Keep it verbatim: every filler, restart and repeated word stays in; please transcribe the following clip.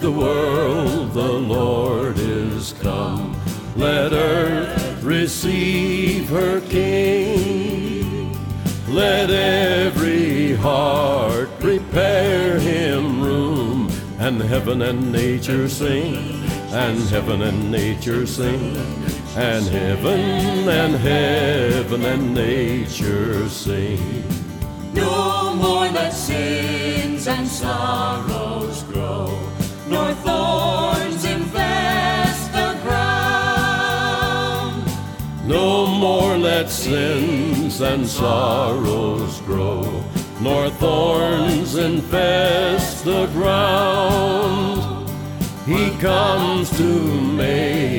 the world the Lord is come. Let earth receive her King. Let every heart prepare him room. And heaven and nature sing, and heaven and nature sing, and heaven and heaven and nature sing. No more let sins and sorrows grow, nor thorns infest the ground. No more let sins and sorrows grow, nor thorns infest the ground. He comes to make